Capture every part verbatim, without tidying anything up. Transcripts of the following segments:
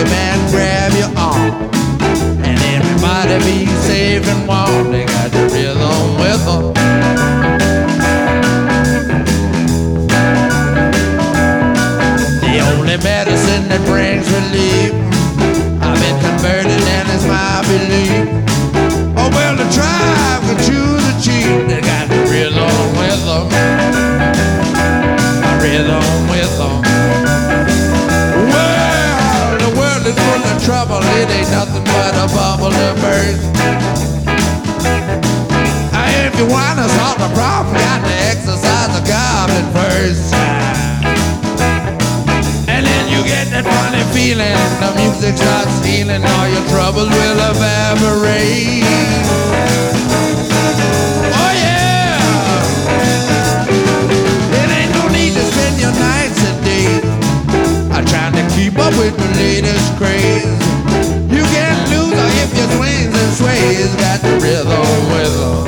man grab your arm, and everybody be safe and warm. They got the rhythm with them. The only medicine that brings relief, I've been converted and it's my belief. Oh well, the tribe can choose a chief. They got the rhythm with them. A rhythm with them. Well, the world is full of trouble. It ain't nothing but a bubble to burst. If you wanna solve the problem, got to exercise the goblin first. And then you get that funny feeling, the music starts healing, all your troubles will evaporate. Oh yeah! It ain't no need to spend your nights and days I'm trying to keep up with the latest craze. You can't lose or if you swings and sways, got the rhythm with them.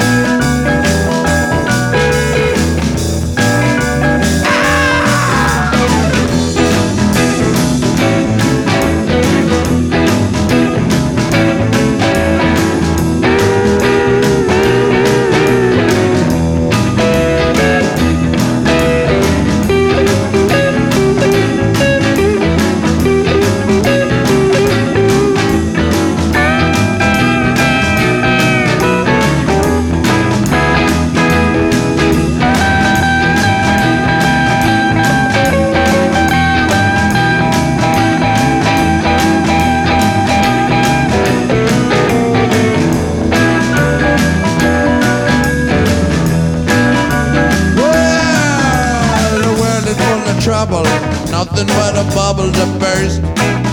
Trouble, nothing but a bubble to burst.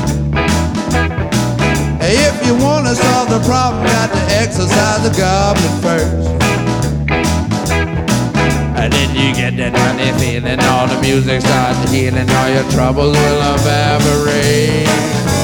If you wanna solve the problem, got to exercise the goblin first. And then you get that funny feeling, all the music starts healing, all your troubles will evaporate.